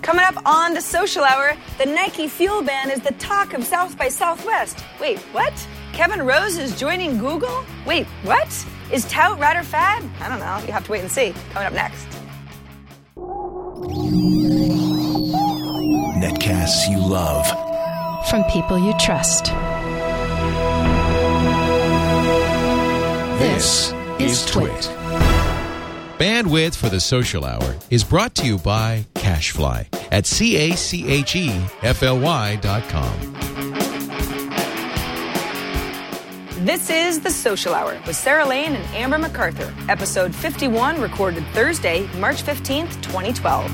Coming up on the Social Hour, the Nike Fuel Ban is the talk of South by Southwest. Wait, what? Kevin Rose is joining Google? Wait, what? Is tout rather fad? I don't know. You have to wait and see. Coming up next. Netcasts you love. From people you trust. This is Twit. Bandwidth for the Social Hour is brought to you by CacheFly at CacheFly.com. This is the Social Hour with Sarah Lane and Amber MacArthur, episode 51, recorded Thursday, March 15th, 2012.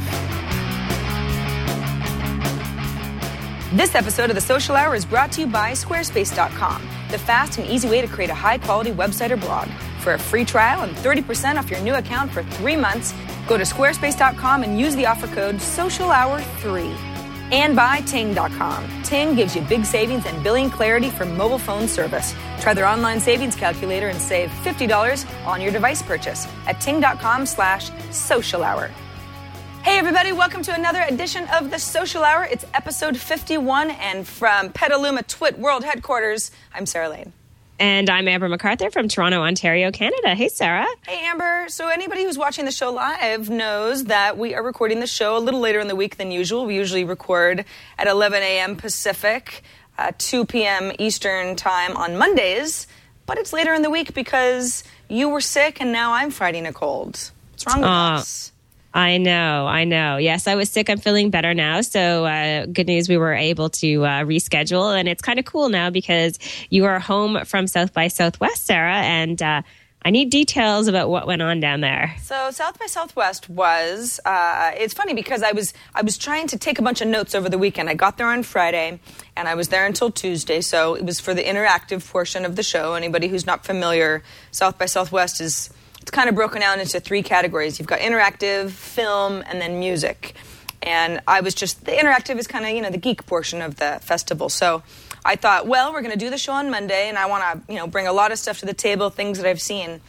This episode of the Social Hour is brought to you by Squarespace.com, the fast and easy way to create a high-quality website or blog. For a free trial and 30% off your new account for 3 months, go to Squarespace.com and use the offer code SOCIALHOUR3. And by Ting.com. Ting gives you big savings and billing clarity for mobile phone service. Try their online savings calculator and save $50 on your device purchase at Ting.com/SocialHour. Hey everybody, welcome to another edition of the Social Hour. It's episode 51, and from Petaluma Twit World Headquarters, I'm Sarah Lane. And I'm Amber MacArthur from Toronto, Ontario, Canada. Hey, Sarah. Hey, Amber. So anybody who's watching the show live knows that we are recording the show a little later in the week than usual. We usually record at 11 a.m. Pacific, 2 p.m. Eastern time on Mondays. But it's later in the week because you were sick and now I'm fighting a cold. What's wrong with us? I know. Yes, I was sick. I'm feeling better now. So good news, we were able to reschedule. And it's kind of cool now because you are home from South by Southwest, Sarah. And I need details about what went on down there. So South by Southwest was, it's funny because I was trying to take a bunch of notes over the weekend. I got there on Friday and I was there until Tuesday. So it was for the interactive portion of the show. Anybody who's not familiar, South by Southwest it's kind of broken down into 3 categories. You've got interactive, film, and then music. And I was just, the interactive is kind of, the geek portion of the festival. So I thought, well, we're going to do the show on Monday, and I want to, bring a lot of stuff to the table, things that I've seen.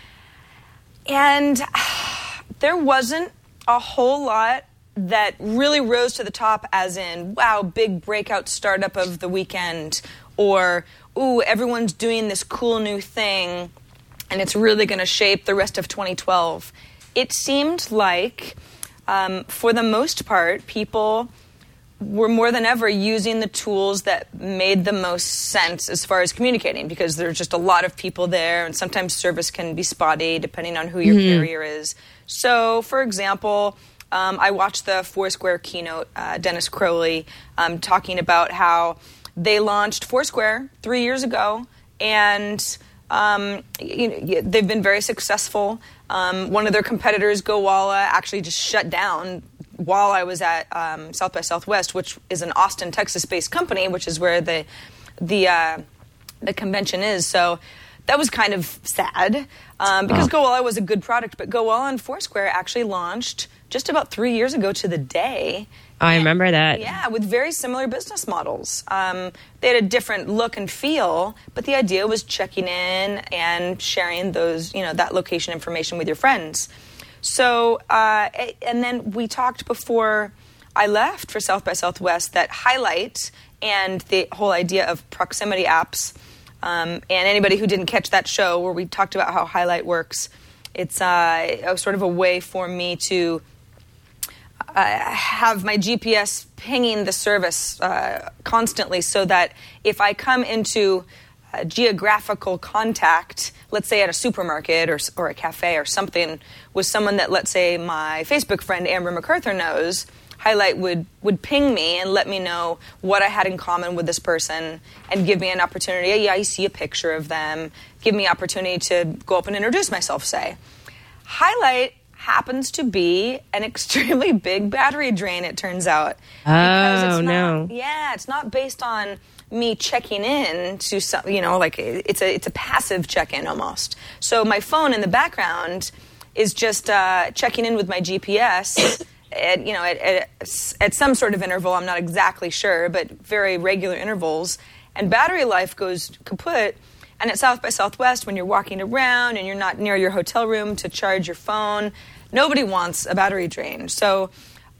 And there wasn't a whole lot that really rose to the top, as in, wow, big breakout startup of the weekend, or, ooh, everyone's doing this cool new thing, and it's really going to shape the rest of 2012. It seemed like, for the most part, people were more than ever using the tools that made the most sense as far as communicating, because there's just a lot of people there, and sometimes service can be spotty depending on who your carrier is. So, for example, I watched the Foursquare keynote, Dennis Crowley, talking about how they launched Foursquare 3 years ago, and they've been very successful. One of their competitors, GoWalla, actually just shut down while I was at South by Southwest, which is an Austin, Texas-based company, which is where the convention is. So that was kind of sad because GoWalla was a good product, but GoWalla and Foursquare actually launched just about 3 years ago to the day. I remember that. Yeah, with very similar business models. They had a different look and feel, but the idea was checking in and sharing those, that location information with your friends. So, and then we talked before I left for South by Southwest that Highlight and the whole idea of proximity apps, and anybody who didn't catch that show where we talked about how Highlight works, it's sort of a way for me to have my GPS pinging the service constantly, so that if I come into geographical contact, let's say at a supermarket or a cafe or something, with someone that, let's say, my Facebook friend Amber MacArthur knows, Highlight would ping me and let me know what I had in common with this person and give me an opportunity. Yeah, you see a picture of them. Give me opportunity to go up and introduce myself, say. Highlight happens to be an extremely big battery drain, it turns out. No. Yeah, it's not based on me checking in to some, it's a passive check-in almost. So my phone in the background is just checking in with my GPS at some sort of interval. I'm not exactly sure, but very regular intervals. And battery life goes kaput. And at South by Southwest, when you're walking around and you're not near your hotel room to charge your phone, nobody wants a battery drain. So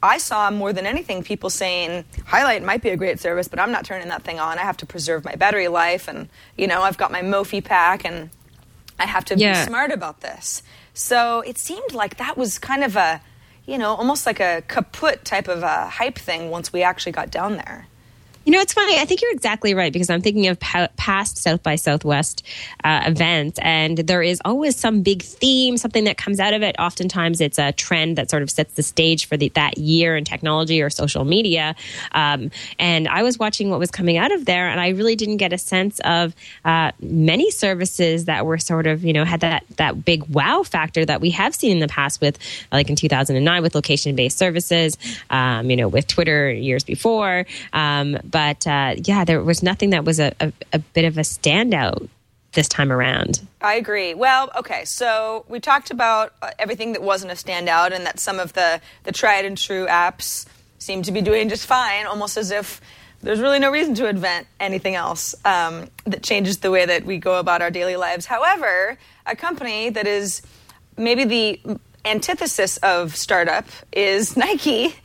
I saw more than anything people saying, Highlight might be a great service, but I'm not turning that thing on. I have to preserve my battery life, and, I've got my Mophie pack, and I have to be smart about this. So it seemed like that was kind of a, almost like a kaput type of a hype thing once we actually got down there. It's funny. I think you're exactly right, because I'm thinking of past South by Southwest events, and there is always some big theme, something that comes out of it. Oftentimes it's a trend that sort of sets the stage for that year in technology or social media. And I was watching what was coming out of there, and I really didn't get a sense of many services that were sort of, had that big wow factor that we have seen in the past with, like in 2009 with location-based services, with Twitter years before. But there was nothing that was a bit of a standout this time around. I agree. Well, okay, so we talked about everything that wasn't a standout, and that some of the tried and true apps seem to be doing just fine, almost as if there's really no reason to invent anything else that changes the way that we go about our daily lives. However, a company that is maybe the antithesis of startup is Nike,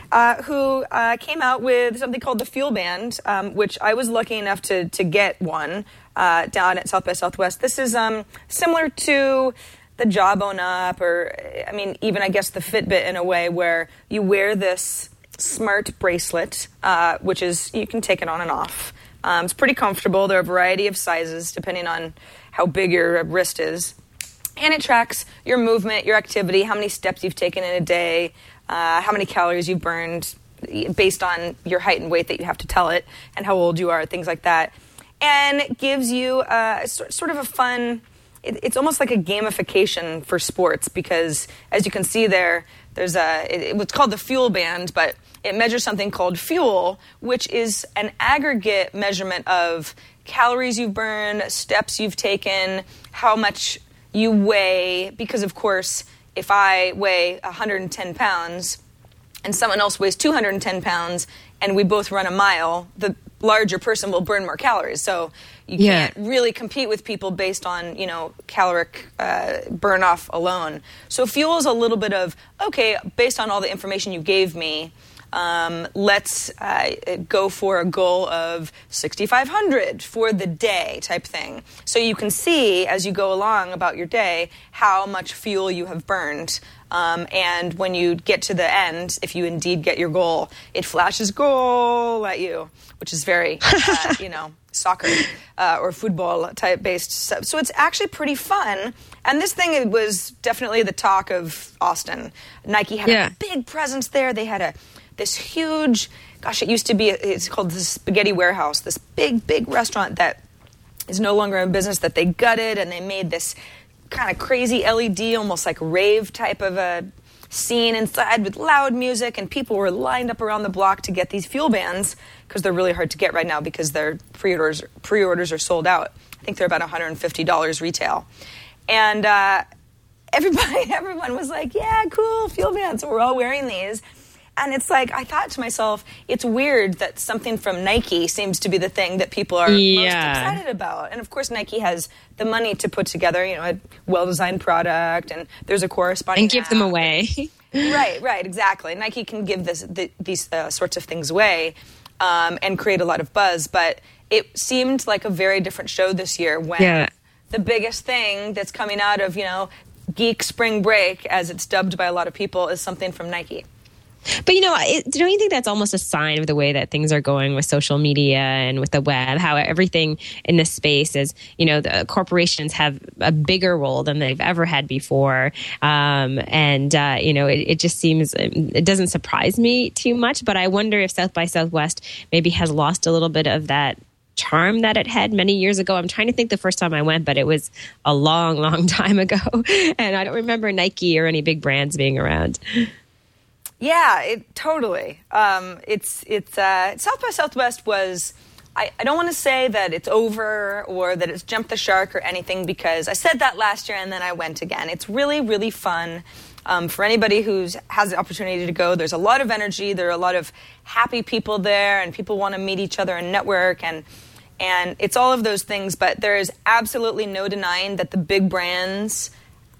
who came out with something called the Fuel Band, which I was lucky enough to get one down at South by Southwest. This is similar to the Jawbone Up, or, even I guess the Fitbit in a way, where you wear this smart bracelet, which is, you can take it on and off. It's pretty comfortable. There are a variety of sizes depending on how big your wrist is. And it tracks your movement, your activity, how many steps you've taken in a day, how many calories you've burned based on your height and weight that you have to tell it, and how old you are, things like that. And it gives you sort of a fun, it's almost like a gamification for sports, because as you can see there's it's called the Fuel Band, but it measures something called fuel, which is an aggregate measurement of calories you've burned, steps you've taken, how much you weigh, because of course, if I weigh 110 pounds and someone else weighs 210 pounds and we both run a mile, the larger person will burn more calories. So you can't really compete with people based on, caloric burn off alone. So fuel is a little bit of, okay, based on all the information you gave me, let's go for a goal of 6,500 for the day type thing. So you can see as you go along about your day how much fuel you have burned. And when you get to the end, if you indeed get your goal, it flashes goal at you, which is very, soccer or football type based stuff. So it's actually pretty fun. And this thing, it was definitely the talk of Austin. Nike had a big presence there. They had this huge, it used to be, it's called the Spaghetti Warehouse, this big restaurant that is no longer in business, that they gutted, and they made this kind of crazy LED, almost like rave type of a scene inside with loud music, and people were lined up around the block to get these Fuel Bands, because they're really hard to get right now because their pre-orders are sold out. I think they're about $150 retail. And everyone was like, yeah, cool, Fuel Bands. So we're all wearing these. And it's like, I thought to myself, it's weird that something from Nike seems to be the thing that people are most excited about. And of course, Nike has the money to put together, a well-designed product, and there's a corresponding and give them away. Right, exactly. Nike can give these sorts of things away and create a lot of buzz. But it seemed like a very different show this year when the biggest thing that's coming out of, geek spring break, as it's dubbed by a lot of people, is something from Nike. But, don't you think that's almost a sign of the way that things are going with social media and with the web, how everything in this space is, the corporations have a bigger role than they've ever had before. It just seems, it doesn't surprise me too much, but I wonder if South by Southwest maybe has lost a little bit of that charm that it had many years ago. I'm trying to think the first time I went, but it was a long time ago. And I don't remember Nike or any big brands being around. Yeah, totally. It's South by Southwest was, I don't want to say that it's over or that it's jumped the shark or anything, because I said that last year and then I went again. It's really, really fun. For anybody who has the opportunity to go, there's a lot of energy. There are a lot of happy people there, and people want to meet each other and network, and it's all of those things. But there is absolutely no denying that the big brands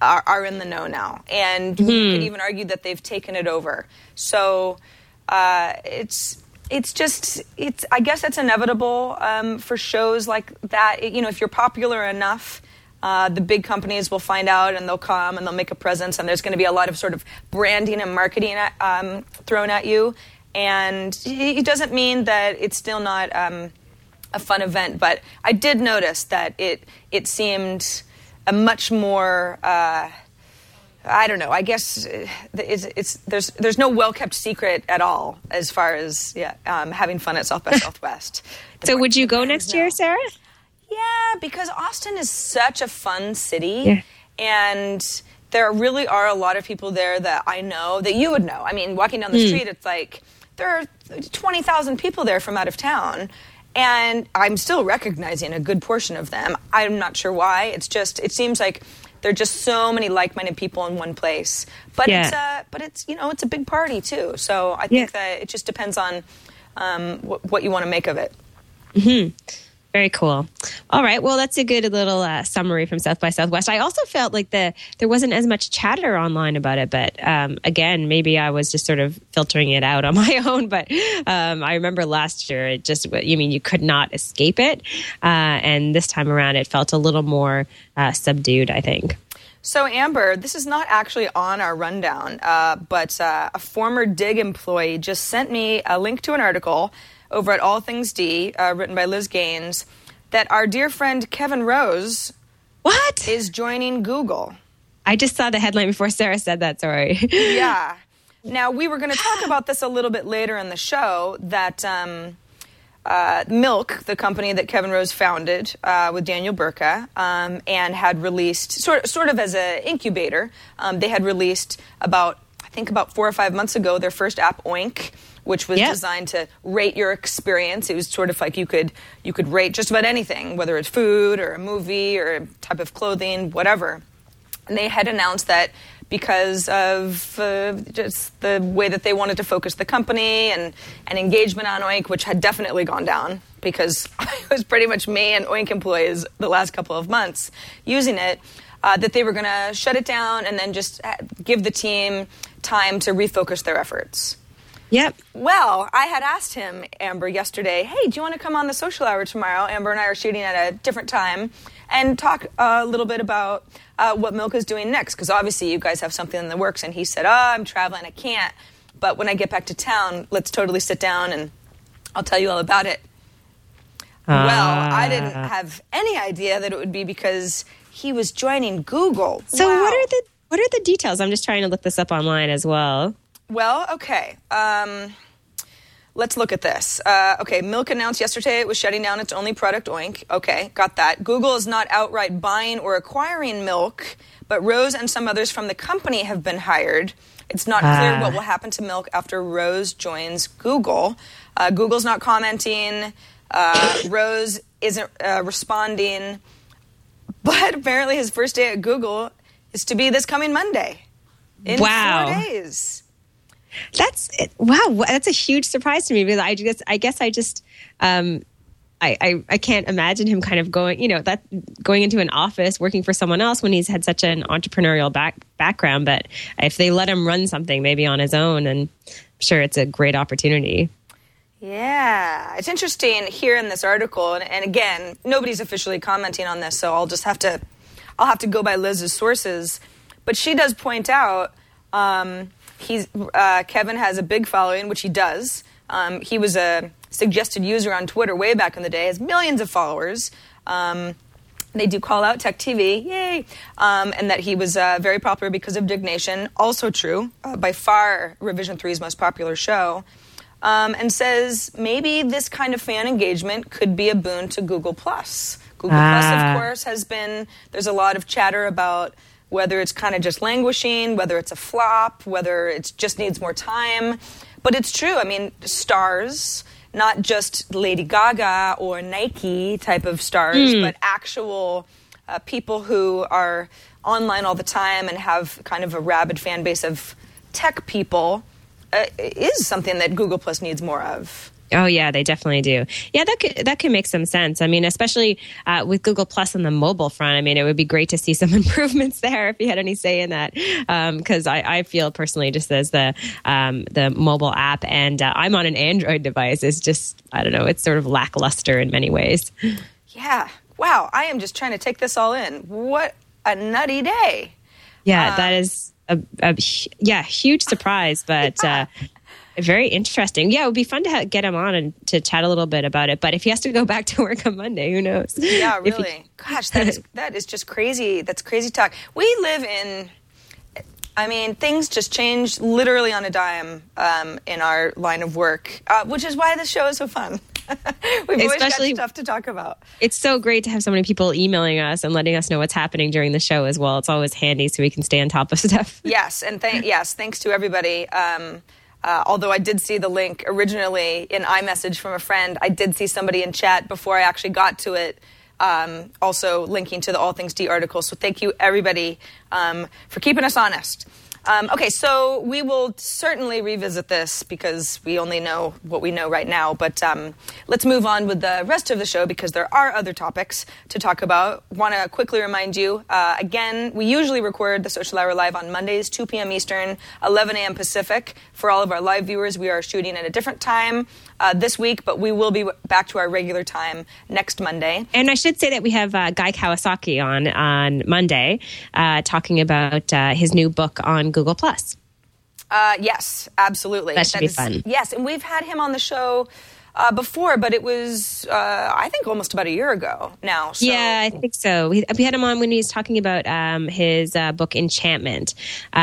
are in the know now. And you could even argue that they've taken it over. So it's I guess it's inevitable for shows like that. If you're popular enough, the big companies will find out and they'll come and they'll make a presence, and there's going to be a lot of sort of branding and marketing thrown at you. And it doesn't mean that it's still not a fun event, but I did notice that it seemed a much more I don't know. I guess there's no well-kept secret at all as far as having fun at South by Southwest. So would you go next year, Sarah? Yeah, because Austin is such a fun city, and there really are a lot of people there that I know, that you would know. I mean, walking down the street, it's like there are 20,000 people there from out of town, and I'm still recognizing a good portion of them. I'm not sure why. It seems like there are just so many like-minded people in one place. But it's it's a big party too. So I think that it just depends on what you want to make of it. Mm-hmm. Very cool. All right. Well, that's a good little summary from South by Southwest. I also felt like there wasn't as much chatter online about it, but again, maybe I was just sort of filtering it out on my own. But I remember last year, you could not escape it. And this time around, it felt a little more subdued, I think. So, Amber, this is not actually on our rundown, but a former Dig employee just sent me a link to an article over at All Things D, written by Liz Gaines, that our dear friend Kevin Rose is joining Google. I just saw the headline before Sarah said that, sorry. Yeah. Now, we were going to talk about this a little bit later in the show, that Milk, the company that Kevin Rose founded with Daniel Burka, and had released, sort of as an incubator, they had released about 4 or 5 months ago, their first app, Oink, which was designed to rate your experience. It was sort of like you could rate just about anything, whether it's food or a movie or a type of clothing, whatever. And they had announced that because of just the way that they wanted to focus the company and engagement on Oink, which had definitely gone down because it was pretty much me and Oink employees the last couple of months using it, that they were going to shut it down and then just give the team time to refocus their efforts. Yep. Well, I had asked him, Amber, yesterday, hey, do you want to come on the social hour tomorrow? Amber and I are shooting at a different time and talk a little bit about what Milk is doing next, because obviously you guys have something in the works. And he said, I'm traveling, I can't. But when I get back to town, let's totally sit down and I'll tell you all about it. Well, I didn't have any idea that it would be because he was joining Google. So what are the details? I'm just trying to look this up online as well. Well, okay. Let's look at this. Okay, Milk announced yesterday it was shutting down its only product, Oink. Okay, got that. Google is not outright buying or acquiring Milk, but Rose and some others from the company have been hired. It's not clear what will happen to Milk after Rose joins Google. Google's not commenting. Rose isn't responding. But apparently his first day at Google is to be this coming Monday. In 4 days. That's a huge surprise to me, because I can't imagine him kind of going into an office working for someone else when he's had such an entrepreneurial background. But if they let him run something maybe on his own, and I'm sure it's a great opportunity. Yeah, it's interesting here in this article, and again, nobody's officially commenting on this, so I'll have to go by Liz's sources. But she does point out Kevin has a big following, which he does. He was a suggested user on Twitter way back in the day, has millions of followers. They do call out Tech TV, yay! And that he was very popular because of Dig Nation, also true, by far Revision 3's most popular show. And says maybe this kind of fan engagement could be a boon to Google+. Google+, of course, there's a lot of chatter about whether it's kind of just languishing, whether it's a flop, whether it just needs more time. But it's true. I mean, stars, not just Lady Gaga or Nike type of stars, but actual people who are online all the time and have kind of a rabid fan base of tech people, is something that Google Plus needs more of. Oh yeah, they definitely do. Yeah, that could make some sense. I mean, especially with Google Plus on the mobile front. I mean, it would be great to see some improvements there if you had any say in that. Because I feel personally, just as the mobile app, and I'm on an Android device, is just, I don't know, it's sort of lackluster in many ways. Yeah. Wow. I am just trying to take this all in. What a nutty day. Yeah, that is a huge surprise, but. Yeah. Very interesting. Yeah, it would be fun to get him on and to chat a little bit about it. But if he has to go back to work on Monday, who knows? Yeah, really. Gosh, that is just crazy. That's crazy talk. We live in, I mean, things just change literally on a dime in our line of work, which is why this show is so fun. We've always got stuff to talk about. It's so great to have so many people emailing us and letting us know what's happening during the show as well. It's always handy so we can stay on top of stuff. Yes, and thanks to everybody. Although I did see the link originally in iMessage from a friend, I did see somebody in chat before I actually got to it, also linking to the All Things D article. So thank you, everybody, for keeping us honest. Okay, so we will certainly revisit this because we only know what we know right now. But let's move on with the rest of the show because there are other topics to talk about. Want to quickly remind you, again, we usually record the Social Hour live on Mondays, 2 p.m. Eastern, 11 a.m. Pacific. For all of our live viewers, we are shooting at a different time this week, but we will be back to our regular time next Monday. And I should say that we have Guy Kawasaki on Monday talking about his new book on Google Plus. Yes, absolutely. That should be fun. Yes, and we've had him on the show before, but it was, I think, almost about a year ago now. So. Yeah, I think so. We had him on when he was talking about his book Enchantment.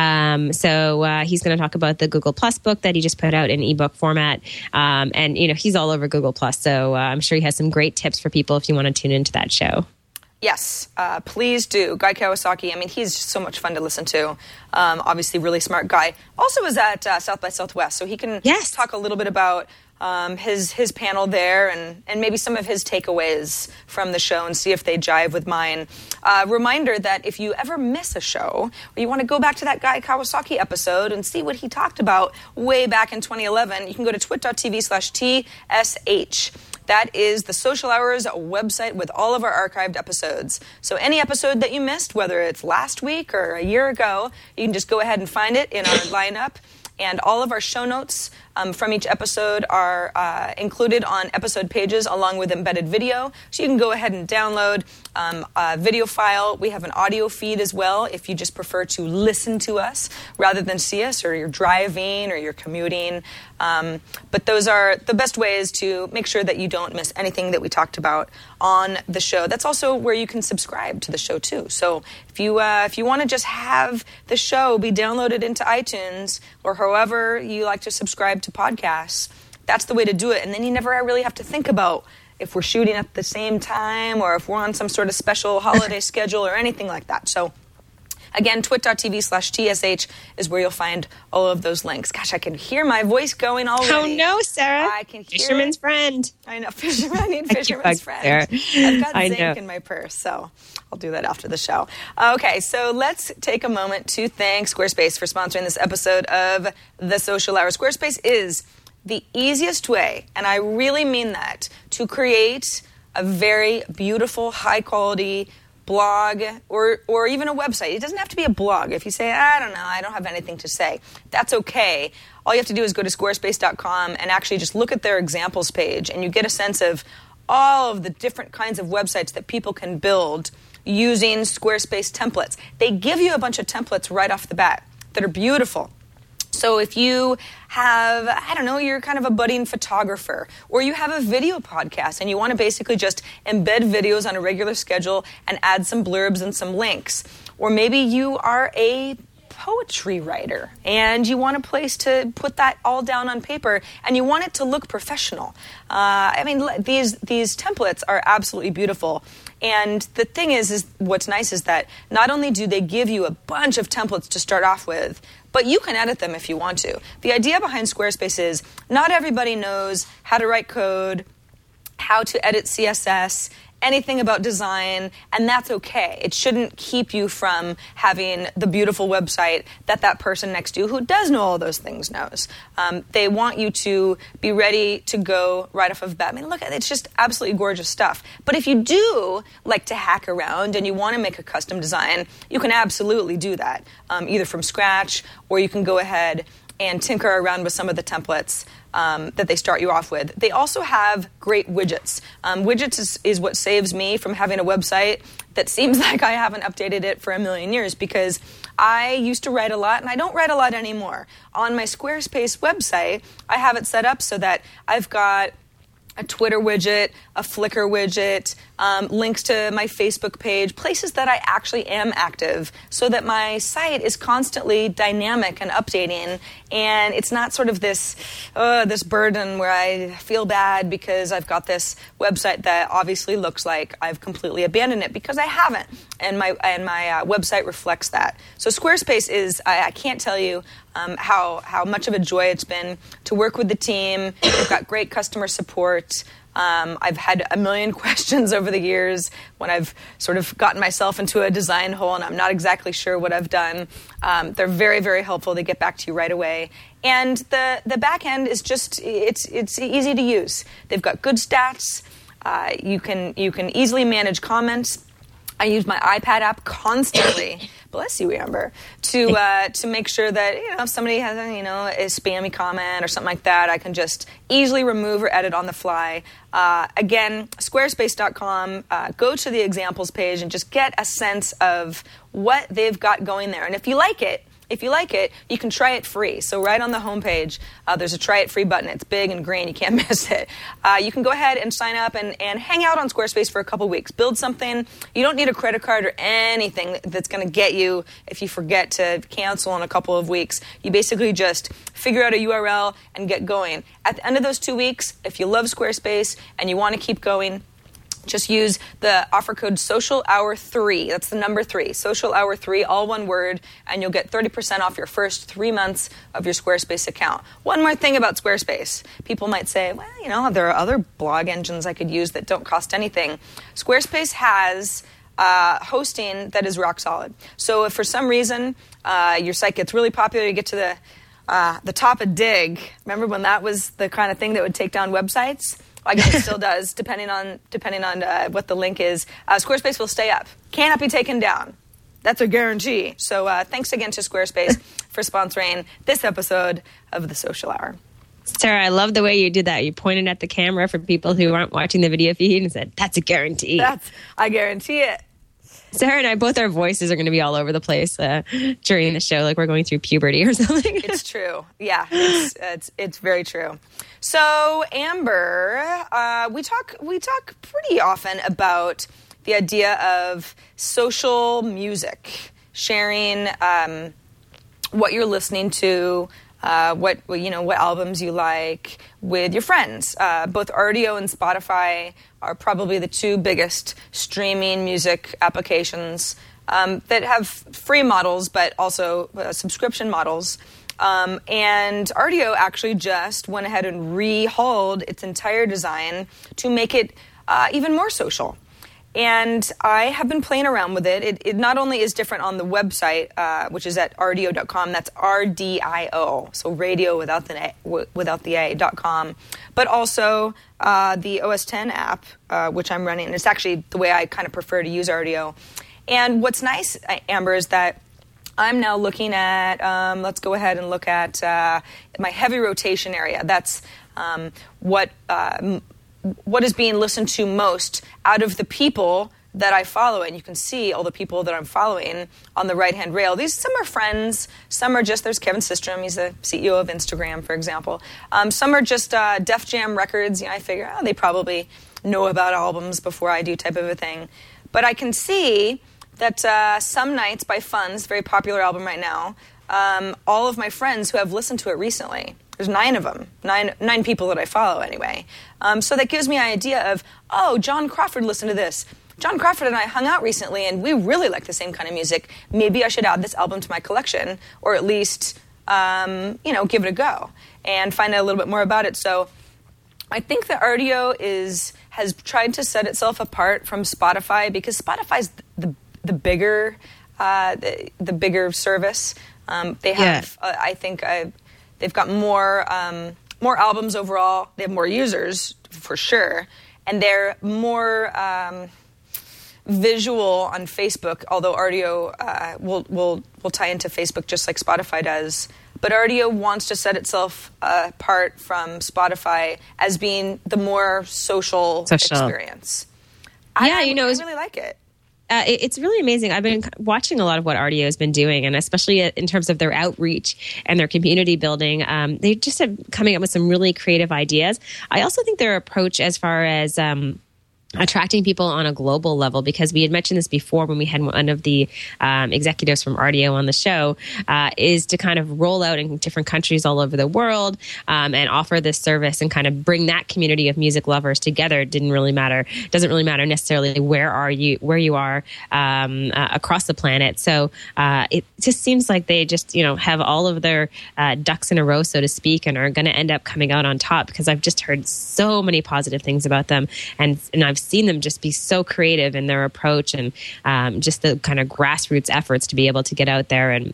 So he's going to talk about the Google Plus book that he just put out in ebook format. And, you know, he's all over Google Plus. So I'm sure he has some great tips for people if you want to tune into that show. Yes, please do. Guy Kawasaki, I mean, he's just so much fun to listen to. Obviously, really smart guy. Also was at South by Southwest, so he can talk a little bit about his panel there and maybe some of his takeaways from the show and see if they jive with mine. Reminder that if you ever miss a show or you want to go back to that Guy Kawasaki episode and see what he talked about way back in 2011, you can go to twit.tv/TSH. That is the Social Hour's website with all of our archived episodes. So any episode that you missed, whether it's last week or a year ago, you can just go ahead and find it in our lineup. And all of our show notes from each episode are included on episode pages along with embedded video. So you can go ahead and download a video file. We have an audio feed as well if you just prefer to listen to us rather than see us, or you're driving or you're commuting. But those are the best ways to make sure that you don't miss anything that we talked about on the show. That's also where you can subscribe to the show too. So if you want to just have the show be downloaded into iTunes or however you like to subscribe to podcasts, that's the way to do it. And then you never really have to think about if we're shooting at the same time or if we're on some sort of special holiday schedule or anything like that. So again, twit.tv/TSH is where you'll find all of those links. Gosh, I can hear my voice going already. Oh, no, Sarah. I can hear Fisherman's friend. I know. I need fisherman's friend. I've got zinc in my purse, so I'll do that after the show. Okay, so let's take a moment to thank Squarespace for sponsoring this episode of The Social Hour. Squarespace is the easiest way, and I really mean that, to create a very beautiful, high-quality blog or even a website. It doesn't have to be a blog. If you say, I don't know, I don't have anything to say, that's okay. All you have to do is go to squarespace.com and actually just look at their examples page, and you get a sense of all of the different kinds of websites that people can build using Squarespace templates. They give you a bunch of templates right off the bat that are beautiful. So if you have, I don't know, you're kind of a budding photographer, or you have a video podcast and you want to basically just embed videos on a regular schedule and add some blurbs and some links. Or maybe you are a poetry writer and you want a place to put that all down on paper and you want it to look professional. I mean, these templates are absolutely beautiful. And the thing is what's nice is that not only do they give you a bunch of templates to start off with, but you can edit them if you want to. The idea behind Squarespace is not everybody knows how to write code, how to edit CSS, anything about design, and that's okay. It shouldn't keep you from having the beautiful website that person next to you who does know all those things knows. They want you to be ready to go right off of the bat. I mean, look, it's just absolutely gorgeous stuff. But if you do like to hack around and you want to make a custom design, you can absolutely do that, either from scratch, or you can go ahead and tinker around with some of the templates that they start you off with. They also have great widgets. Widgets is what saves me from having a website that seems like I haven't updated it for a million years, because I used to write a lot, and I don't write a lot anymore. On my Squarespace website, I have it set up so that I've got a Twitter widget, a Flickr widget, links to my Facebook page, places that I actually am active, so that my site is constantly dynamic and updating, and it's not sort of this burden where I feel bad because I've got this website that obviously looks like I've completely abandoned it, because I haven't, and my website reflects that. So Squarespace is, I can't tell you how much of a joy it's been to work with the team. They've got great customer support. I've had a million questions over the years when I've sort of gotten myself into a design hole and I'm not exactly sure what I've done. They're very, very helpful. They get back to you right away. And the back end is just, it's easy to use. They've got good stats. You can easily manage comments. I use my iPad app constantly. Bless you, Amber. To make sure that if somebody has a spammy comment or something like that, I can just easily remove or edit on the fly. Again, Squarespace.com. Go to the examples page and just get a sense of what they've got going there. And if you like it, you can try it free. So right on the homepage, there's a try it free button. It's big and green. You can't miss it. You can go ahead and sign up and hang out on Squarespace for a couple weeks. Build something. You don't need a credit card or anything that's going to get you if you forget to cancel in a couple of weeks. You basically just figure out a URL and get going. At the end of those 2 weeks, if you love Squarespace and you want to keep going, just use the offer code SOCIALHOUR3. That's the number 3. SOCIALHOUR3, all one word, and you'll get 30% off your first 3 months of your Squarespace account. One more thing about Squarespace. People might say, well, there are other blog engines I could use that don't cost anything. Squarespace has hosting that is rock solid. So if for some reason your site gets really popular, you get to the top of Dig. Remember when that was the kind of thing that would take down websites? I guess it still does, depending on what the link is. Squarespace will stay up. Cannot be taken down. That's a guarantee. So thanks again to Squarespace for sponsoring this episode of The Social Hour. Sarah, I love the way you did that. You pointed at the camera for people who aren't watching the video feed and said, that's a guarantee. I guarantee it. Sarah and I, both our voices are going to be all over the place during the show, like we're going through puberty or something. It's true. Yeah, it's very true. So, Amber, we talk pretty often about the idea of social music, sharing what you're listening to, what albums you like with your friends. Both Rdio and Spotify are probably the two biggest streaming music applications that have free models, but also subscription models. And Rdio actually just went ahead and rehauled its entire design to make it even more social. And I have been playing around with it. It not only is different on the website, which is at rdio.com, that's RDIO, so radio without the A.com, but also the OS X app, which I'm running. And it's actually the way I kind of prefer to use Rdio. And what's nice, Amber, is that I'm now looking at, let's go ahead and look at my heavy rotation area. That's what is being listened to most out of the people that I follow. And you can see all the people that I'm following on the right-hand rail. Some are friends. Some are just, there's Kevin Systrom. He's the CEO of Instagram, for example. Some are just Def Jam Records. I figure, they probably know about albums before I do, type of a thing. But I can see that Some Nights by Funds, very popular album right now, all of my friends who have listened to it recently, there's 9 of them, nine people that I follow anyway. So that gives me an idea of, John Crawford listened to this. John Crawford and I hung out recently and we really like the same kind of music. Maybe I should add this album to my collection, or at least, give it a go and find out a little bit more about it. So I think that Rdio has tried to set itself apart from Spotify because Spotify's the bigger the bigger service. They have, I think, they've got more albums overall. They have more users for sure, and they're more visual on Facebook. Although Rdio will tie into Facebook just like Spotify does. But Rdio wants to set itself apart from Spotify as being the more social. Experience. I really like it. It's really amazing. I've been watching a lot of what Rdio has been doing, and especially in terms of their outreach and their community building. They just have coming up with some really creative ideas. I also think their approach as far as attracting people on a global level, because we had mentioned this before when we had one of the executives from Rdio on the show, is to kind of roll out in different countries all over the world and offer this service and kind of bring that community of music lovers together. Doesn't really matter necessarily where you are across the planet. So it just seems like they just have all of their ducks in a row, so to speak, and are going to end up coming out on top, because I've just heard so many positive things about them, and I've seen them just be so creative in their approach and just the kind of grassroots efforts to be able to get out there and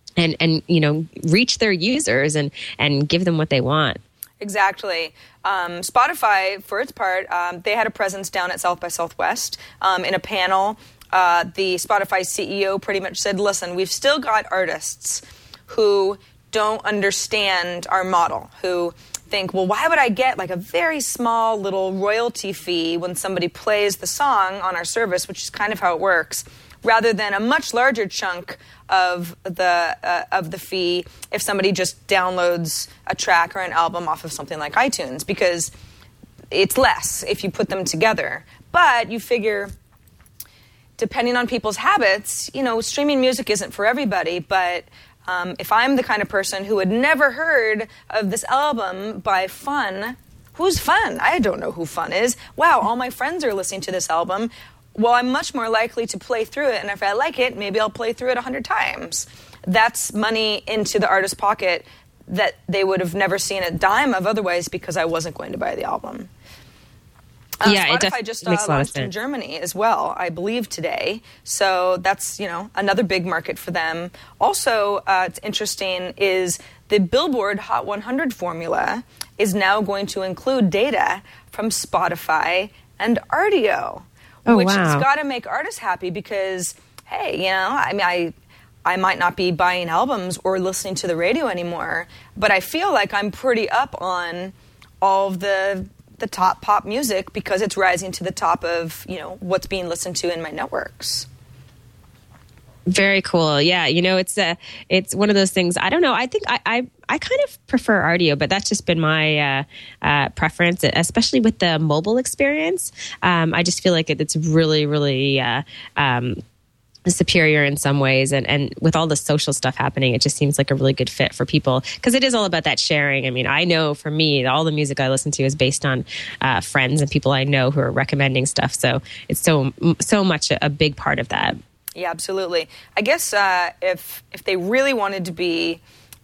reach their users and give them what they want. Exactly. Spotify, for its part, they had a presence down at South by Southwest in a panel. The Spotify CEO pretty much said, listen, we've still got artists who don't understand our model, who think, well, why would I get like a very small little royalty fee when somebody plays the song on our service, which is kind of how it works, rather than a much larger chunk of the fee if somebody just downloads a track or an album off of something like iTunes, because it's less if you put them together. But you figure, depending on people's habits, streaming music isn't for everybody, but if I'm the kind of person who had never heard of this album by Fun, who's Fun? I don't know who Fun is. Wow, all my friends are listening to this album. Well, I'm much more likely to play through it, and if I like it, maybe I'll play through it 100 times. That's money into the artist's pocket that they would have never seen a dime of otherwise because I wasn't going to buy the album. Spotify just launched in Germany as well, I believe today. So that's, another big market for them. Also, it's interesting is the Billboard Hot 100 formula is now going to include data from Spotify and Rdio, which has got to make artists happy because, hey, I might not be buying albums or listening to the radio anymore, but I feel like I'm pretty up on all of the top pop music because it's rising to the top of, what's being listened to in my networks. Very cool. Yeah. It's one of those things. I don't know. I think I kind of prefer Rdio, but that's just been my preference, especially with the mobile experience. I just feel like it's really, really superior in some ways, and with all the social stuff happening, it just seems like a really good fit for people because it is all about that sharing. I mean, I know for me, all the music I listen to is based on friends and people I know who are recommending stuff. So it's so much a big part of that. Yeah, absolutely. I guess if they really wanted to be,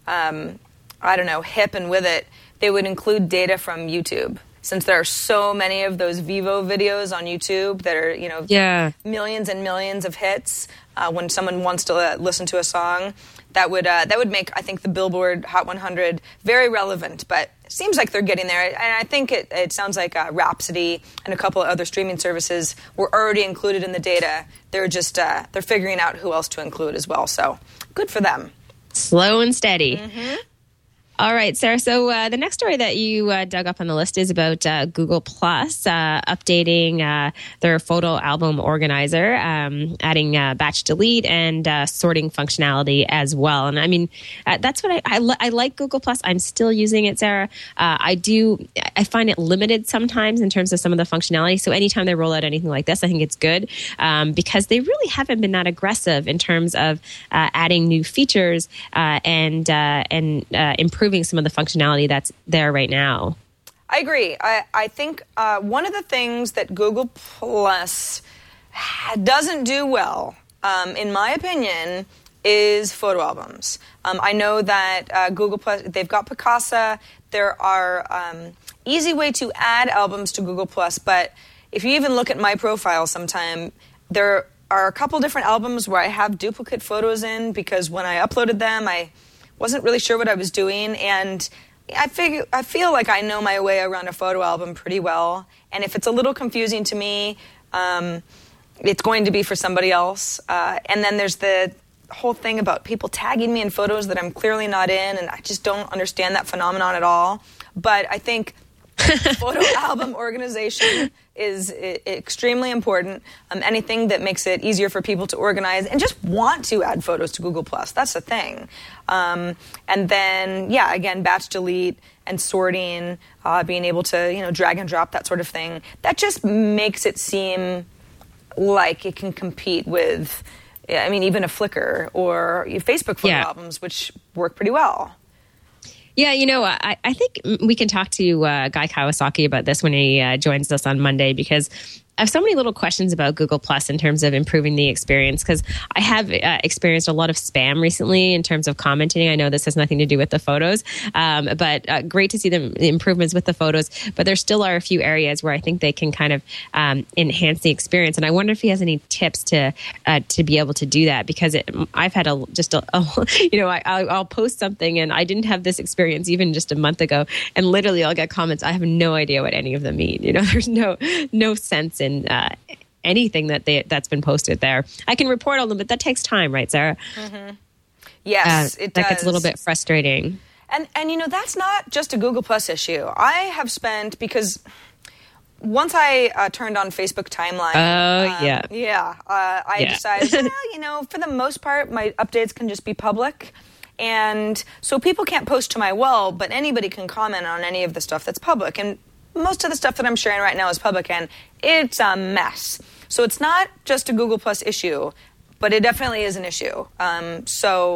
hip and with it, they would include data from YouTube. Since there are so many of those Vivo videos on YouTube that are, millions and millions of hits, when someone wants to listen to a song, that would make, I think, the Billboard Hot 100 very relevant. But it seems like they're getting there. And I think it sounds like Rhapsody and a couple of other streaming services were already included in the data. They're just, they're figuring out who else to include as well. So good for them. Slow and steady. Mm-hmm. All right, Sarah. So the next story that you dug up on the list is about Google Plus updating their photo album organizer, adding batch delete and sorting functionality as well. And I mean, that's what I like Google Plus. I'm still using it, Sarah. I find it limited sometimes in terms of some of the functionality. So anytime they roll out anything like this, I think it's good because they really haven't been that aggressive in terms of adding new features and improving some of the functionality that's there right now. I agree. I think one of the things that Google Plus doesn't do well, in my opinion, is photo albums. I know that Google Plus, they've got Picasa. There are easy way to add albums to Google Plus, but if you even look at my profile sometime, there are a couple different albums where I have duplicate photos in because when I uploaded them, I wasn't really sure what I was doing, and I feel like I know my way around a photo album pretty well, and if it's a little confusing to me, it's going to be for somebody else. And then there's the whole thing about people tagging me in photos that I'm clearly not in, and I just don't understand that phenomenon at all. But I think photo album organization is extremely important. Anything that makes it easier for people to organize and just want to add photos to Google+. That's the thing. And then, again, batch delete and sorting, being able to, drag and drop, that sort of thing. That just makes it seem like it can compete with, even a Flickr or Facebook photo albums, which work pretty well. Yeah, I think we can talk to Guy Kawasaki about this when he joins us on Monday, because I have so many little questions about Google Plus in terms of improving the experience, because I have experienced a lot of spam recently in terms of commenting. I know this has nothing to do with the photos, but great to see the improvements with the photos. But there still are a few areas where I think they can kind of enhance the experience. And I wonder if he has any tips to be able to do that, because I've had I'll post something and I didn't have this experience even just a month ago, and literally I'll get comments. I have no idea what any of them mean. There's no sense in anything that's been posted there. I can report all them, but that takes time, right, Sarah? Mm-hmm. Yes, it does. That gets a little bit frustrating. And that's not just a Google Plus issue. I have spent, because once I turned on Facebook timeline, I decided, for the most part, my updates can just be public. And so people can't post to my wall, but anybody can comment on any of the stuff that's public. And most of the stuff that I'm sharing right now is public, and it's a mess. So it's not just a Google Plus issue, but it definitely is an issue. And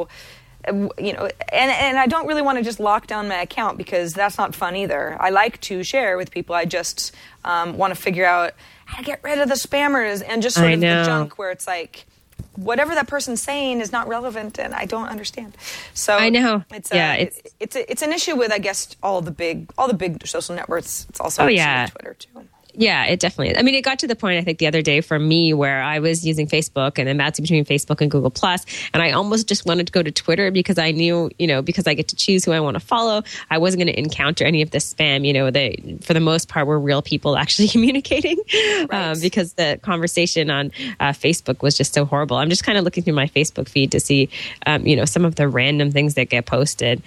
I don't really want to just lock down my account, because that's not fun either. I like to share with people. I just want to figure out how to get rid of the spammers and just sort of the junk where it's like, whatever that person's saying is not relevant, and I don't understand. So I know it's an issue with, I guess, all the big social networks. It's also an issue with Twitter too. Yeah, it definitely is. I mean, it got to the point, I think, the other day for me where I was using Facebook and then bouncing between Facebook and Google+, and I almost just wanted to go to Twitter because I knew, because I get to choose who I want to follow, I wasn't going to encounter any of this spam. They, for the most part, were real people actually communicating, right. Because the conversation on Facebook was just so horrible. I'm just kind of looking through my Facebook feed to see, some of the random things that get posted.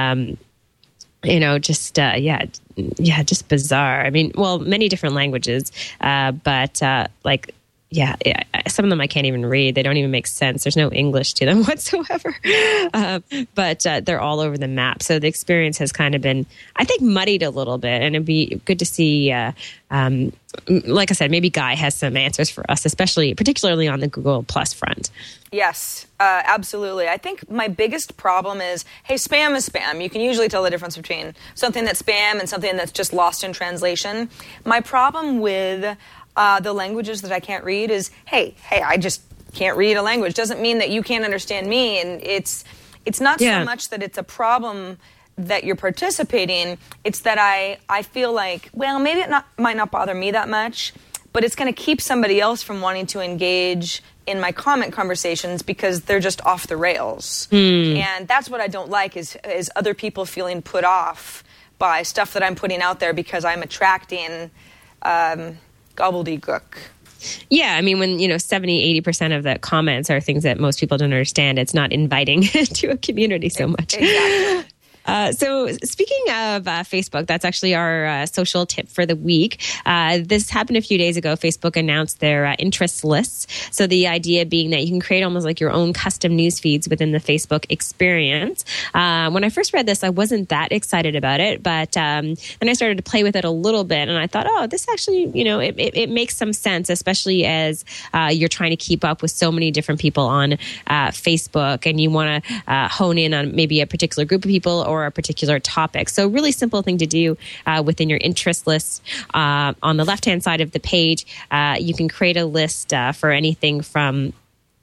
Just bizarre. I mean, well, many different languages, but some of them I can't even read. They don't even make sense. There's no English to them whatsoever. But they're all over the map. So the experience has kind of been, I think, muddied a little bit. And it'd be good to see, like I said, maybe Guy has some answers for us, particularly on the Google Plus front. Yes, absolutely. I think my biggest problem is, hey, spam is spam. You can usually tell the difference between something that's spam and something that's just lost in translation. My problem with the languages that I can't read is, hey, I just can't read a language. Doesn't mean that you can't understand me. And it's not so much that it's a problem that you're participating. It's that I feel like, well, maybe it might not bother me that much, but it's going to keep somebody else from wanting to engage in my comment conversations because they're just off the rails. And that's what I don't like is other people feeling put off by stuff that I'm putting out there because I'm attracting gobbledygook. Yeah, I mean, when 70-80% of the comments are things that most people don't understand, it's not inviting to a community so much. Exactly. So speaking of Facebook, that's actually our social tip for the week. This happened a few days ago. Facebook announced their interest lists. So the idea being that you can create almost like your own custom news feeds within the Facebook experience. When I first read this, I wasn't that excited about it, but then I started to play with it a little bit, and I thought, oh, this actually, it makes some sense, especially as you're trying to keep up with so many different people on Facebook, and you want to hone in on maybe a particular group of people or a particular topic. So really simple thing to do within your interest list. On the left-hand side of the page, you can create a list for anything from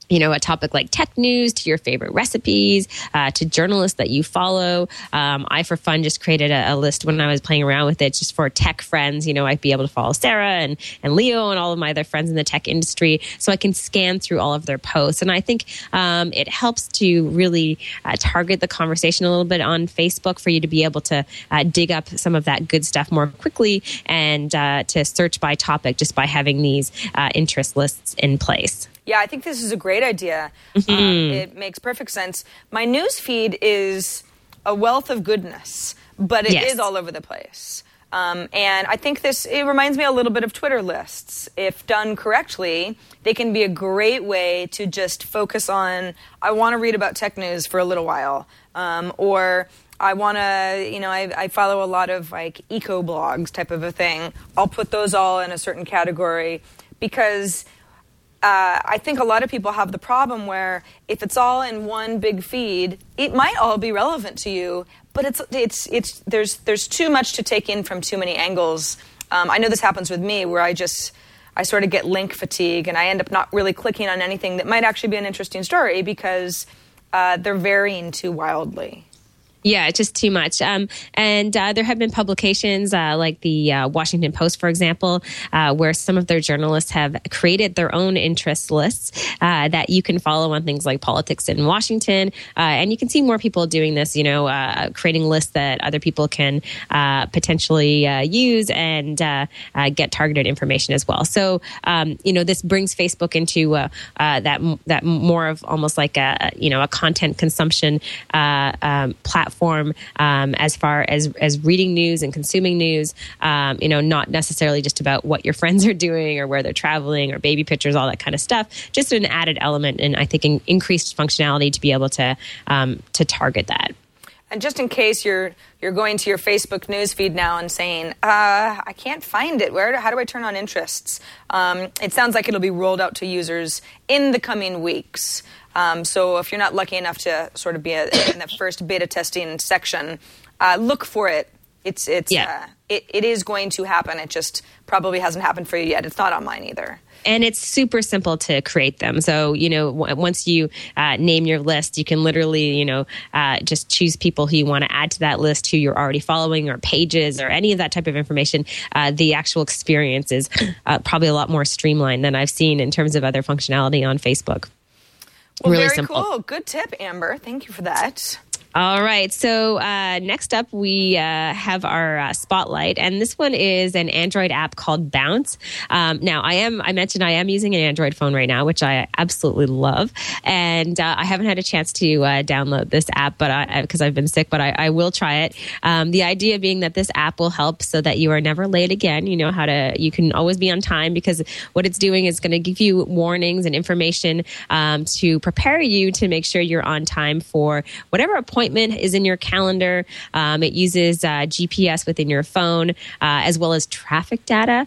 a topic like tech news, to your favorite recipes, to journalists that you follow. I, for fun, just created a list when I was playing around with it just for tech friends. I'd be able to follow Sarah and Leo and all of my other friends in the tech industry, so I can scan through all of their posts. And I think it helps to really target the conversation a little bit on Facebook for you to be able to dig up some of that good stuff more quickly and to search by topic just by having these interest lists in place. Yeah, I think this is a great idea. It makes perfect sense. My news feed is a wealth of goodness, but it is all over the place. And I think it reminds me a little bit of Twitter lists. If done correctly, they can be a great way to just focus on, I want to read about tech news for a little while. Or I want to, I follow a lot of like eco blogs type of a thing. I'll put those all in a certain category because I think a lot of people have the problem where if it's all in one big feed, it might all be relevant to you, but there's too much to take in from too many angles. I know this happens with me where I sort of get link fatigue and I end up not really clicking on anything that might actually be an interesting story because they're varying too wildly. Yeah, it's just too much. And there have been publications like the Washington Post, for example, where some of their journalists have created their own interest lists that you can follow on things like politics in Washington. And you can see more people doing this, creating lists that other people can potentially use and get targeted information as well. So, this brings Facebook into that more of almost like a content consumption platform as far as reading news and consuming news, not necessarily just about what your friends are doing or where they're traveling or baby pictures, all that kind of stuff. Just an added element and I think increased functionality to be able to target that. And just in case you're going to your Facebook news feed now and saying, I can't find it. How do I turn on interests? It sounds like it'll be rolled out to users in the coming weeks. So if you're not lucky enough to sort of be in the first beta testing section, look for it. It is going to happen. It just probably hasn't happened for you yet. It's not on mine either. And it's super simple to create them. So, once you name your list, you can literally, just choose people who you want to add to that list, who you're already following, or pages, or any of that type of information. The actual experience is probably a lot more streamlined than I've seen in terms of other functionality on Facebook. Well, really very simple. Cool. Good tip, Amber. Thank you for that. All right. So next up, we have our spotlight, and this one is an Android app called Bounce. Now, I mentioned I am using an Android phone right now, which I absolutely love, and I haven't had a chance to download this app, but because I've been sick, but I will try it. The idea being that this app will help so that you are never late again. You can always be on time, because what it's doing is going to give you warnings and information to prepare you to make sure you're on time for whatever appointment is in your calendar. It uses GPS within your phone, as well as traffic data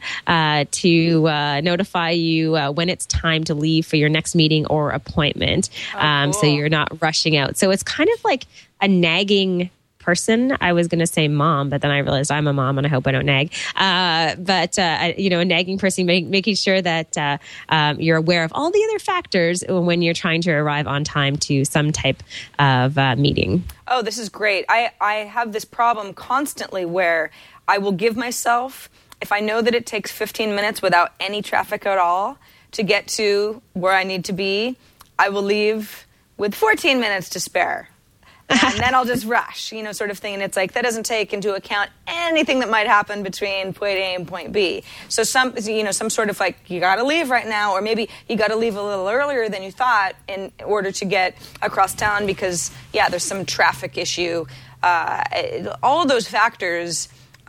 to notify you when it's time to leave for your next meeting or appointment. Cool. So you're not rushing out. So it's kind of like a nagging person. I was going to say mom, but then I realized I'm a mom and I hope I don't nag. But a nagging person, making sure that you're aware of all the other factors when you're trying to arrive on time to some type of meeting. Oh, this is great. I have this problem constantly where I will give myself, if I know that it takes 15 minutes without any traffic at all to get to where I need to be, I will leave with 14 minutes to spare. And then I'll just rush, sort of thing. And it's like, that doesn't take into account anything that might happen between point A and point B. So some sort of like, you got to leave right now, or maybe you got to leave a little earlier than you thought in order to get across town because, there's some traffic issue. All of those factors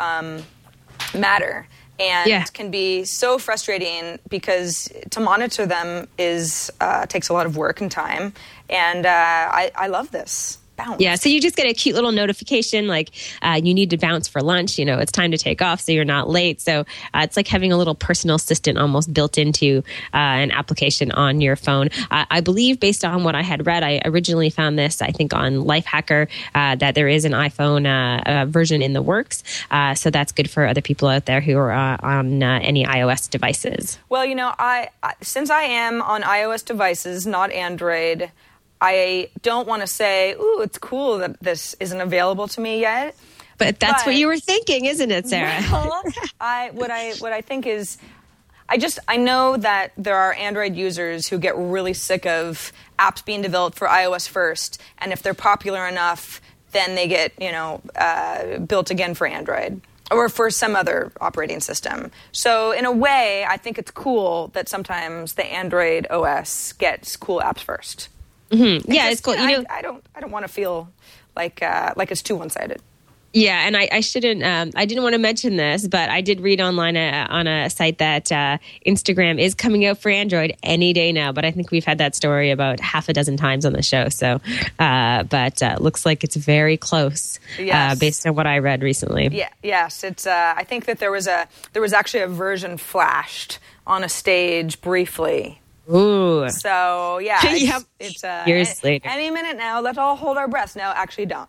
matter. And can be so frustrating because to monitor them takes a lot of work and time. And I love this. bounce. Yeah, so you just get a cute little notification like you need to bounce for lunch. It's time to take off so you're not late. So it's like having a little personal assistant almost built into an application on your phone. I believe based on what I had read, I originally found this, I think, on Lifehacker, that there is an iPhone version in the works. So that's good for other people out there who are on any iOS devices. Well, since I am on iOS devices, not Android, I don't want to say, ooh, it's cool that this isn't available to me yet. But that's what you were thinking, isn't it, Sarah? Well, what I think is, I know that there are Android users who get really sick of apps being developed for iOS first, and if they're popular enough, then they get, built again for Android or for some other operating system. So in a way, I think it's cool that sometimes the Android OS gets cool apps first. Mm-hmm. Yeah, it's cool. I don't want to feel like it's too one-sided. Yeah, and I shouldn't. I didn't want to mention this, but I did read online on a site that Instagram is coming out for Android any day now. But I think we've had that story about half a dozen times on the show. So, but looks like it's very close, yes. Based on what I read recently. Yeah, yes, it's. I think that there was actually a version flashed on a stage briefly. Ooh. So yeah, it's years later. Any minute now. Let's all hold our breaths. No, actually, don't.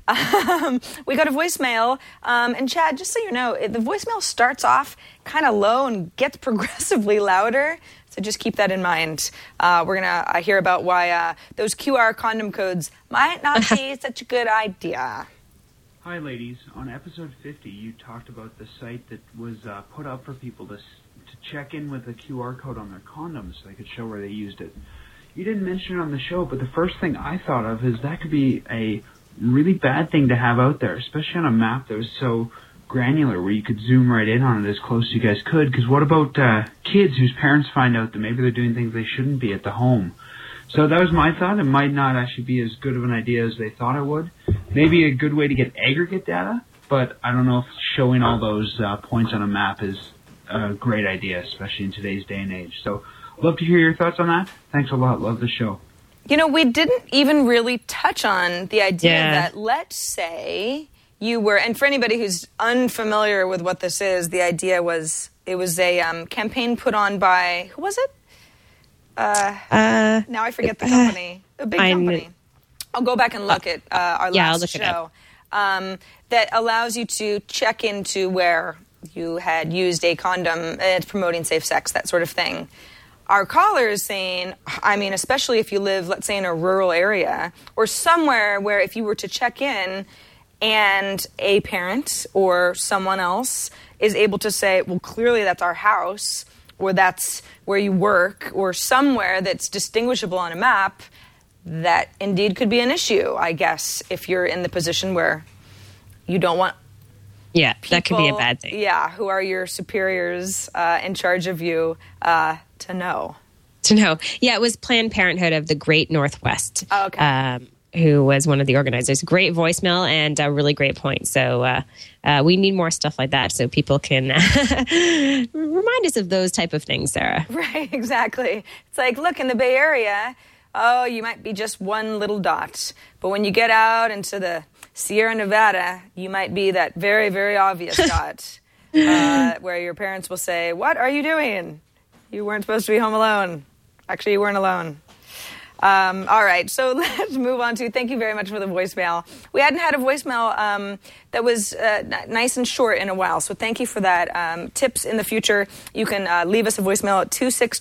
We got a voicemail, and Chad, just so you know, the voicemail starts off kind of low and gets progressively louder, so just keep that in mind. We're going to hear about why those QR condom codes might not be such a good idea. Hi, ladies. On episode 50, you talked about the site that was put up for people to check in with a QR code on their condoms so they could show where they used it. You didn't mention it on the show, but the first thing I thought of is that could be a really bad thing to have out there, especially on a map that was so granular where you could zoom right in on it as close as you guys could. Because what about kids whose parents find out that maybe they're doing things they shouldn't be at the home? So that was my thought. It might not actually be as good of an idea as they thought it would. Maybe a good way to get aggregate data, but I don't know if showing all those points on a map is a great idea, especially in today's day and age. So love to hear your thoughts on that. Thanks a lot. Love the show. We didn't even really touch on the idea that, let's say you were, and for anybody who's unfamiliar with what this is, the idea was, it was a campaign put on by, who was it? Now I forget the company. A big company. I'll go back and look at our last show. That allows you to check into where you had used a condom. It's promoting safe sex, that sort of thing. Our caller is saying, especially if you live, let's say, in a rural area or somewhere where if you were to check in and a parent or someone else is able to say, well, clearly that's our house or that's where you work or somewhere that's distinguishable on a map, that indeed could be an issue, I guess, if you're in the position where you don't want people, that could be a bad thing. Yeah, who are your superiors in charge of you to know. Yeah, it was Planned Parenthood of the Great Northwest. Oh, okay. Who was one of the organizers. Great voicemail and a really great point. So we need more stuff like that so people can remind us of those type of things, Sarah. Right, exactly. It's like, look, in the Bay Area, you might be just one little dot. But when you get out into the Sierra Nevada, you might be that very, very obvious dot where your parents will say, what are you doing? You weren't supposed to be home alone. Actually, you weren't alone. All right, so let's move on to, thank you very much for the voicemail. We hadn't had a voicemail that was nice and short in a while, so thank you for that. Tips in the future, you can leave us a voicemail at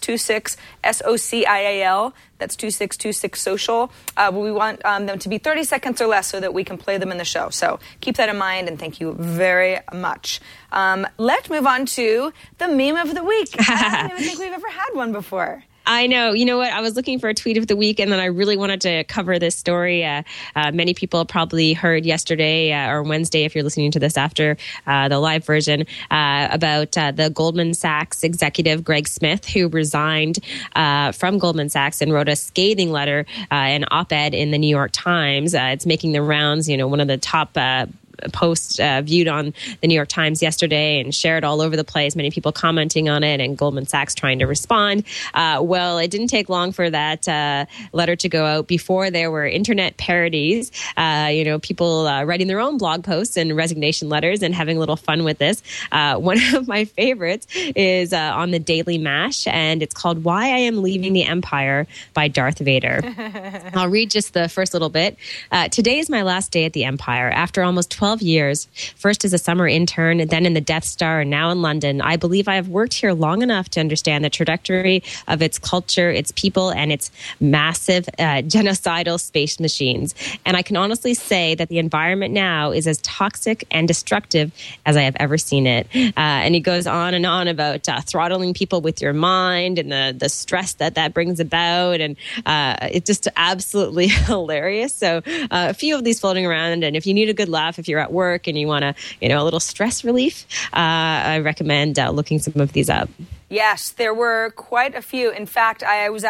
2626-SOCIAL. That's 2626-SOCIAL. We want them to be 30 seconds or less so that we can play them in the show. So keep that in mind, and thank you very much. Let's move on to the meme of the week. I don't even think we've ever had one before. I know. You know what? I was looking for a tweet of the week, and then I really wanted to cover this story. Many people probably heard yesterday or Wednesday, if you're listening to this after the live version, about the Goldman Sachs executive, Greg Smith, who resigned from Goldman Sachs and wrote a scathing letter, an op-ed in the New York Times. It's making the rounds, one of the top post viewed on the New York Times yesterday and shared all over the place. Many people commenting on it, and Goldman Sachs trying to respond. Well, it didn't take long for that letter to go out before there were internet parodies. People writing their own blog posts and resignation letters and having a little fun with this. One of my favorites is on the Daily Mash, and it's called "Why I Am Leaving the Empire" by Darth Vader. I'll read just the first little bit. Today is my last day at the Empire. After almost 12 years, first as a summer intern, then in the Death Star, and now in London, I believe I have worked here long enough to understand the trajectory of its culture, its people, and its massive genocidal space machines. And I can honestly say that the environment now is as toxic and destructive as I have ever seen it. And he goes on and on about throttling people with your mind and the stress that brings about. And it's just absolutely hilarious. So a few of these floating around. And if you need a good laugh, if you're at work and you want a little stress relief, I recommend looking some of these up. Yes, there were quite a few. In fact, I was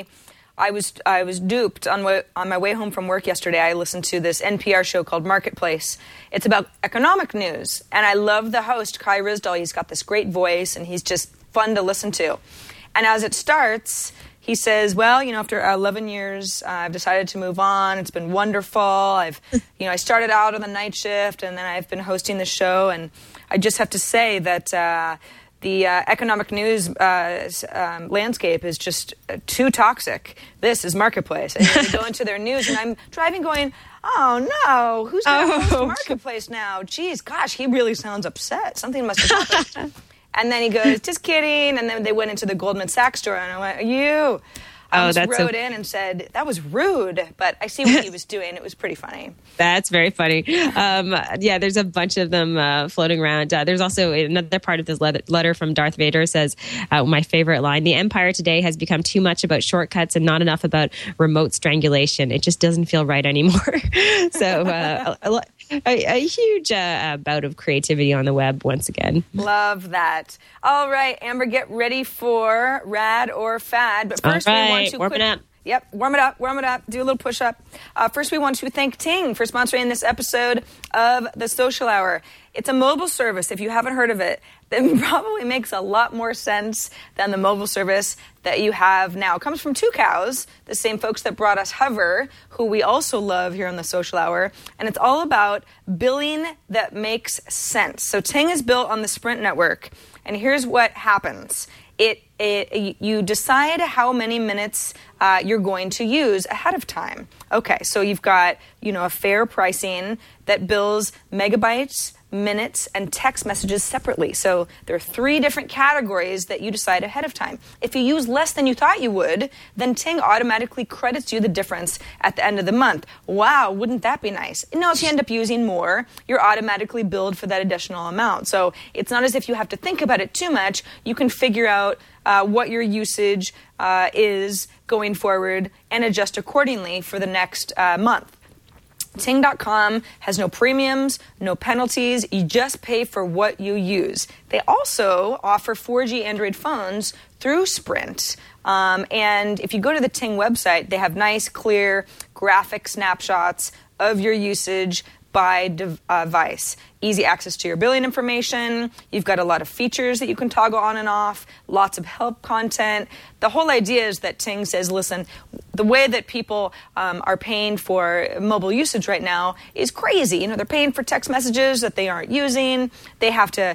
duped on my way home from work yesterday. I listened to this NPR show called Marketplace. It's about economic news, and I love the host, Kai Ryssdal. He's got this great voice, and he's just fun to listen to. And as it starts, he says, well, after 11 years, I've decided to move on. It's been wonderful. I started out on the night shift, and then I've been hosting the show, and I just have to say that the economic news landscape is just too toxic. This is Marketplace. And you go into their news, and I'm driving going, oh, no, who's going to host Marketplace now? Geez, gosh, he really sounds upset. Something must have happened. And then he goes, just kidding. And then they went into the Goldman Sachs store, and I went, you... I wrote in and said, that was rude, but I see what he was doing. It was pretty funny. That's very funny. There's a bunch of them floating around. There's also another part of this letter from Darth Vader says, my favorite line, the Empire today has become too much about shortcuts and not enough about remote strangulation. It just doesn't feel right anymore. So a huge bout of creativity on the web once again. Love that. All right, Amber, get ready for Rad or Fad. But first, we want to warm it up. Yep, warm it up. Do a little push-up. First, we want to thank Ting for sponsoring this episode of The Social Hour. It's a mobile service. If you haven't heard of it, that probably makes a lot more sense than the mobile service that you have now. It comes from Tucows, the same folks that brought us Hover, who we also love here on The Social Hour. And it's all about billing that makes sense. So Ting is built on the Sprint network. And here's what happens. You decide how many minutes you're going to use ahead of time. Okay, so you've got, a fair pricing that bills megabytes, minutes, and text messages separately. So there are 3 different categories that you decide ahead of time. If you use less than you thought you would, then Ting automatically credits you the difference at the end of the month. Wow, wouldn't that be nice? No, if you end up using more, you're automatically billed for that additional amount. So it's not as if you have to think about it too much. You can figure out what your usage is going forward and adjust accordingly for the next month. Ting.com has no premiums, no penalties. You just pay for what you use. They also offer 4G Android phones through Sprint. And if you go to the Ting website, they have nice, clear graphic snapshots of your usage by device. Easy access to your billing information. You've got a lot of features that you can toggle on and off, lots of help content. The whole idea is that Ting says, listen, the way that people are paying for mobile usage right now is crazy. They're paying for text messages that they aren't using. They have to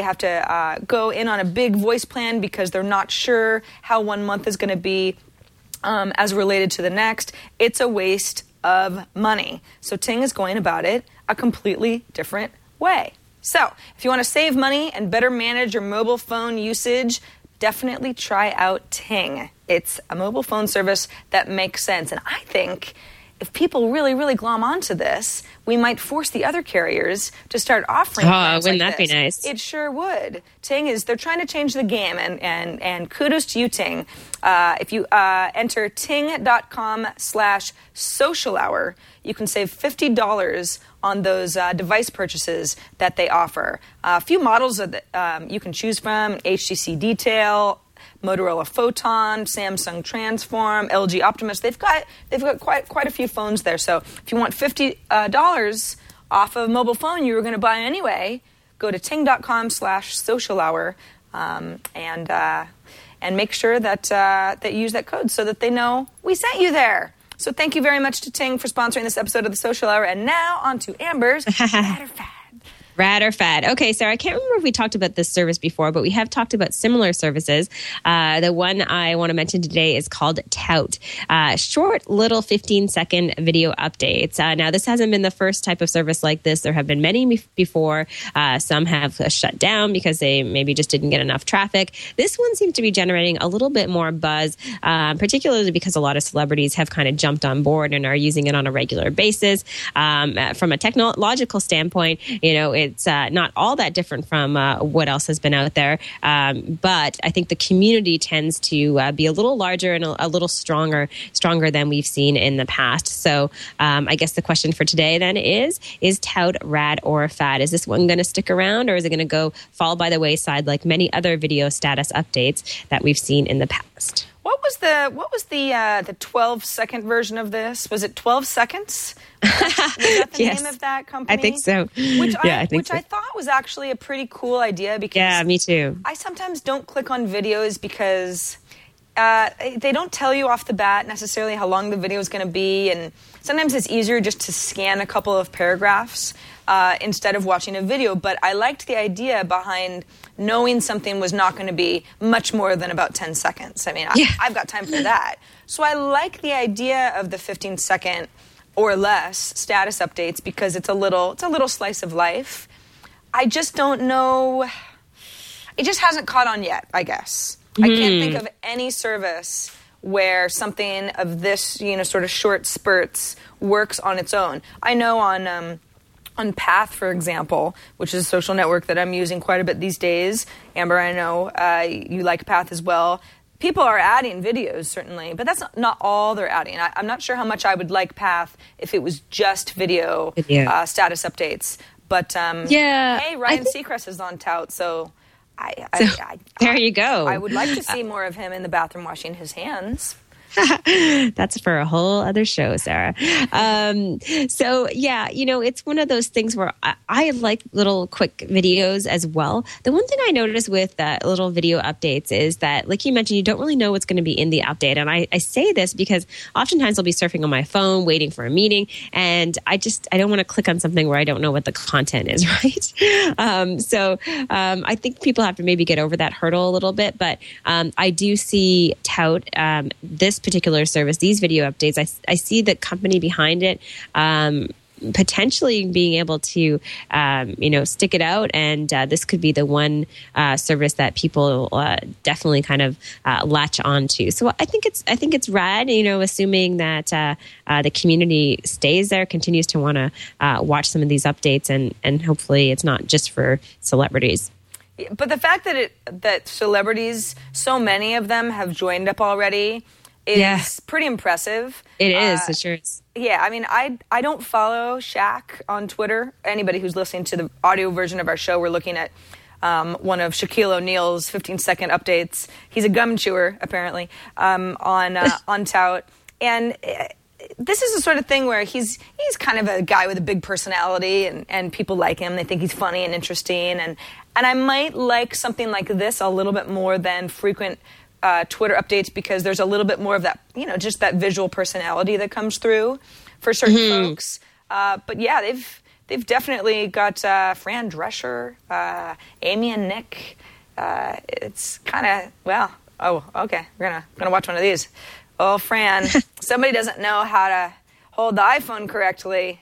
go in on a big voice plan because they're not sure how one month is going to be as related to the next. It's a waste of money. So Ting is going about it a completely different way. So if you want to save money and better manage your mobile phone usage, definitely try out Ting. It's a mobile phone service that makes sense. And I think if people really, really glom onto this, we might force the other carriers to start offering plans wouldn't like that this. Be nice? It sure would. They're trying to change the game, and kudos to you, Ting. If you enter ting.com/social hour, you can save $50 on those device purchases that they offer. A few models that you can choose from: HTC Detail, Motorola Photon, Samsung Transform, LG Optimus. They've got quite a few phones there. So if you want $50 off of mobile phone you were going to buy anyway, go to ting.com/social hour and make sure that you use that code so that they know we sent you there. So thank you very much to Ting for sponsoring this episode of The Social Hour. And now on to Amber's Rad or Fad. Rad or Fad. Okay, Sarah, I can't remember if we talked about this service before, but we have talked about similar services. The one I want to mention today is called Tout. Short, little 15-second video updates. Now, this hasn't been the first type of service like this. There have been many before. Some have shut down because they maybe just didn't get enough traffic. This one seems to be generating a little bit more buzz, particularly because a lot of celebrities have kind of jumped on board and are using it on a regular basis. From a technological standpoint, it's not all that different from what else has been out there. But I think the community tends to be a little larger and a little stronger than we've seen in the past. So I guess the question for today then is Tout rad or fad? Is this one going to stick around, or is it going to fall by the wayside like many other video status updates that we've seen in the past? What was the 12-second version of this? Was it 12 seconds? Was that the name of that company? I think so. Which I thought was actually a pretty cool idea because me too. I sometimes don't click on videos because they don't tell you off the bat necessarily how long the video is going to be, and sometimes it's easier just to scan a couple of paragraphs instead of watching a video. But I liked the idea behind knowing something was not going to be much more than about 10 seconds. I mean, I've got time for that. So I like the idea of the 15-second or less status updates because it's a little slice of life. I just don't know. It just hasn't caught on yet, I guess. I can't think of any service where something of this, sort of short spurts works on its own. I know on Path, for example, which is a social network that I'm using quite a bit these days. Amber, I know you like Path as well. People are adding videos, certainly, but that's not all they're adding. I'm not sure how much I would like Path if it was just video status updates. But, hey, Ryan Seacrest is on Tout, so... there you go. I would like to see more of him in the bathroom washing his hands. That's for a whole other show, Sarah. It's one of those things where I like little quick videos as well. The one thing I noticed with little video updates is that, like you mentioned, you don't really know what's going to be in the update. And I say this because oftentimes I'll be surfing on my phone, waiting for a meeting, and I don't want to click on something where I don't know what the content is, right? I think people have to maybe get over that hurdle a little bit. But I do see Tout, this particular service, these video updates, I see the company behind it potentially being able to stick it out, and this could be the one service that people definitely kind of latch onto. So I think it's rad, assuming that the community stays there, continues to want to watch some of these updates, and hopefully it's not just for celebrities. But the fact that celebrities, so many of them have joined up already, is pretty impressive. It is. It sure is. Yeah, I mean, I don't follow Shaq on Twitter. Anybody who's listening to the audio version of our show, we're looking at one of Shaquille O'Neal's 15-second updates. He's a gum chewer, apparently, on Tout. And this is the sort of thing where he's kind of a guy with a big personality, and people like him. They think he's funny and interesting. And I might like something like this a little bit more than frequent Twitter updates, because there's a little bit more of that, just that visual personality that comes through for certain folks. But yeah, they've definitely got Fran Drescher, Amy and Nick. It's kind of okay. We're gonna watch one of these. Oh, Fran, somebody doesn't know how to hold the iPhone correctly.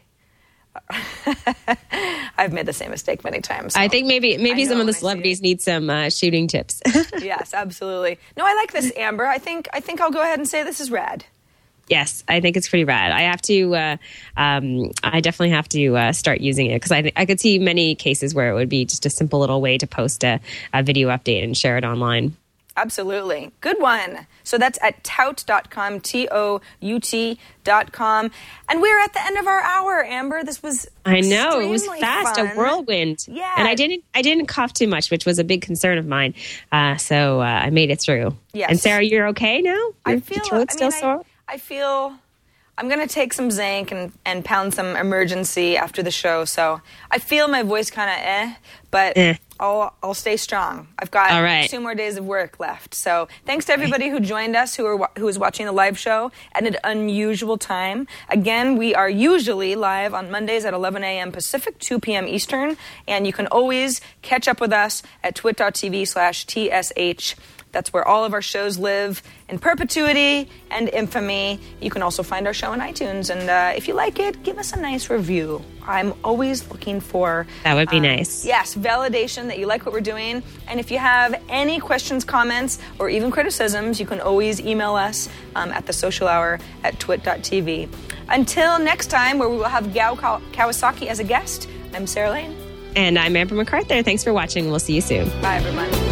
I've made the same mistake many times. So I think maybe some of the celebrities need some shooting tips. Yes, absolutely. No, I like this, Amber. I think I'll go ahead and say this is rad. Yes, I think it's pretty rad. I have to. I definitely have to start using it, because I could see many cases where it would be just a simple little way to post a video update and share it online. Absolutely. Good one. So that's at tout.com, TOUT.com. And we're at the end of our hour, Amber. This was I know, it was fast, fun. A whirlwind. Yeah. And I didn't cough too much, which was a big concern of mine. So I made it through. Yes. And Sarah, you're okay now? Your throat's still sore? I feel I'm going to take some zinc and pound some Emergency after the show. So I feel my voice kind of but I'll stay strong. I've got 2 more days of work left. So thanks to everybody who joined us, who is watching the live show at an unusual time. Again, we are usually live on Mondays at 11 a.m. Pacific, 2 p.m. Eastern. And you can always catch up with us at twit.tv/TSH. That's where all of our shows live in perpetuity and infamy. You can also find our show on iTunes. And if you like it, give us a nice review. I'm always looking for... That would be nice. Yes, validation that you like what we're doing. And if you have any questions, comments, or even criticisms, you can always email us at the social hour at twit.tv. Until next time, where we will have Gao Kawasaki as a guest, I'm Sarah Lane. And I'm Amber MacArthur. Thanks for watching. We'll see you soon. Bye, everyone.